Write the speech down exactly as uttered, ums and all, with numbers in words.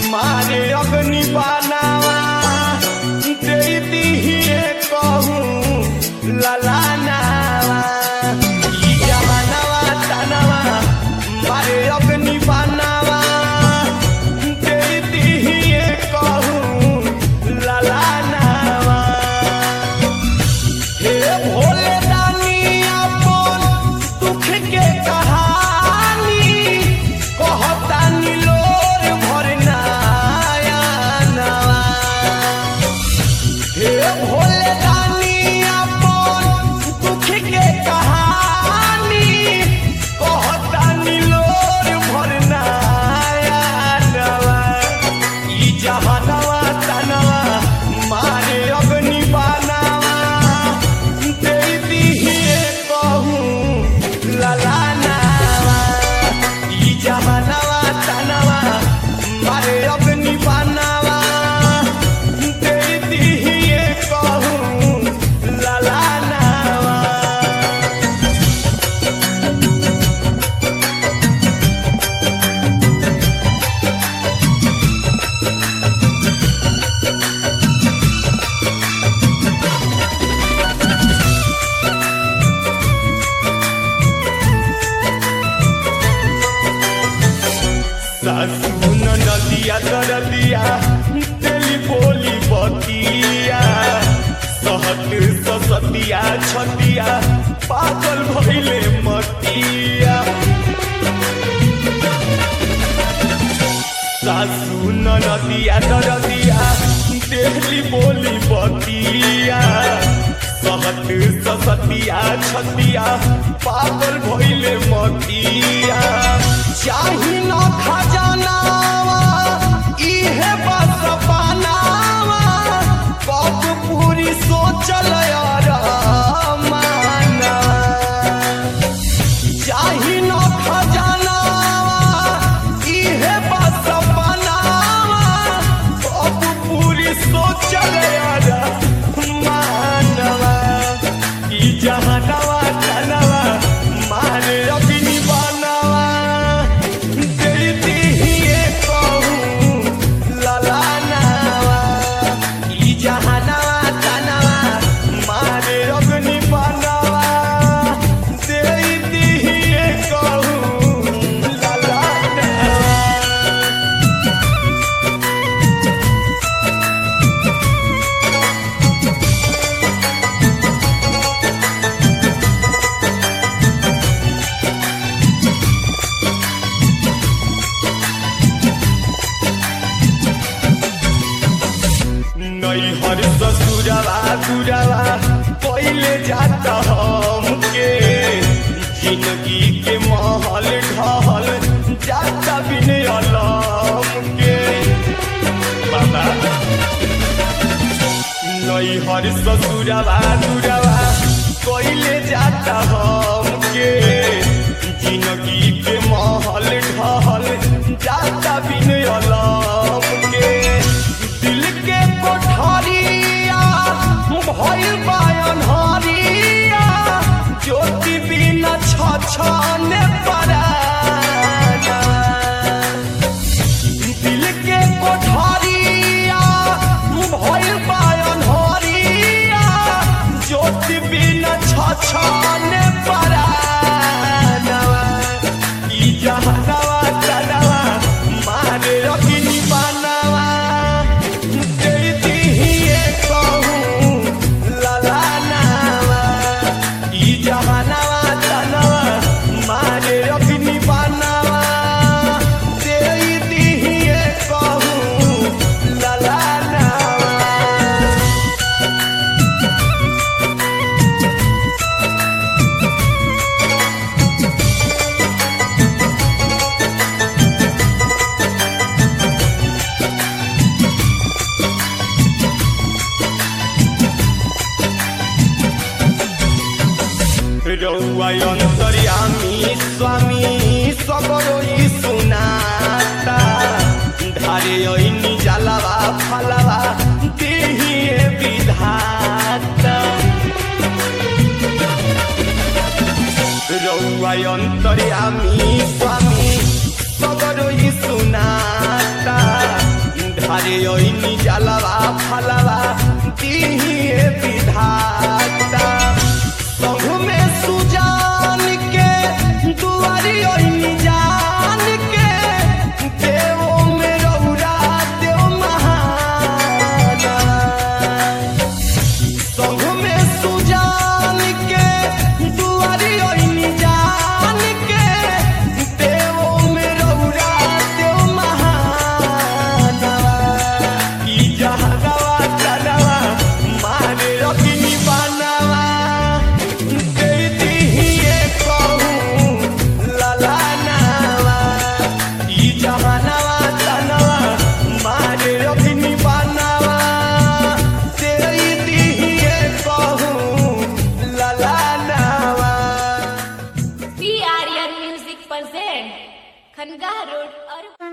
मारे अग्नि बानावा दे दिए कहूँ ललानावा ई जहानावा तनावा मारे अग्नि बानावा दे दिए कहूँ ललानावा हे भोले दानी अपन दुख के कहानी कहतानी लोर भरना हे भोले दानी अपन दुख के कहानी कहतानी लोर भरना ई जहानवा तनवा मारे अग्नि बानावा दे दिए कहूँ ललानावा ई जहानवा तनवा मारे अग्नि बानावा दे दिए कहूँ ललानावा सासू नदिया दरदिया तेली बोली बतिया सहत ससतिया छतिया पागल भइले मतिया सासू नदिया दरदिया तेली बोली बतिया सहत ससतिया छतिया पागल भइले मतिया चाही न खजानावा इहे बस बनावा कब पूरी सोचल यार माना चाही न खजानावा इहे बस बनावा कब पूरी सोचल यार मानवा ई जहानवा तनवा मारे अग्नि बानावा दे दिए कहूँ ललानावा ई जहानवा तनवा मारे अग्नि बानावा दे दिए कहूँ ललानावा नैहर ससुरवा दुरवा पहले जाता हमके जिंदगी के महल ढहल जाता बिन अलम के बाबा नैहर ससुरवा दुरवा पहले जाता हमके जिंदगी के महल ढहल जाता बिन अलम के दिल के कोठरिया भइल बायन हरिया ज्योति बिना छछने पराना दिल के कोठरिया भइल बायन हरिया ज्योति बिना छछने पराना ई जहानवा तनवा मारे अग्नि बानावा दे दिए कहूँ ललानावा ई जहानवा तनवा मारे अग्नि बानावा दे दिए कहूँ ललानावा रउआ अंतर्यामी स्वामी सबरो ई सुनाता धारे ऐनी जलवा फलवा देहिए विधाता रउआ अंतर्यामी स्वामी सबरो ई सुनाता धारे ओइनी जलवा फलवा दिहिए विधाता संग में सुजान के दुआरी ओइनी जान के देवो में रौरा देव महाना संग में सुजान के दुआरी ओइनी जान के देवो में रौरा देव महाना ई जहनवा तनवा मारे रखनी बनवा दे दिहिए कहूँ ललानावा ई जहनवा तनवा मारे रखनी बनवा दे दिहिए कहूँ ललानावा। पी आर्यन म्यूजिक present खनगा रोड और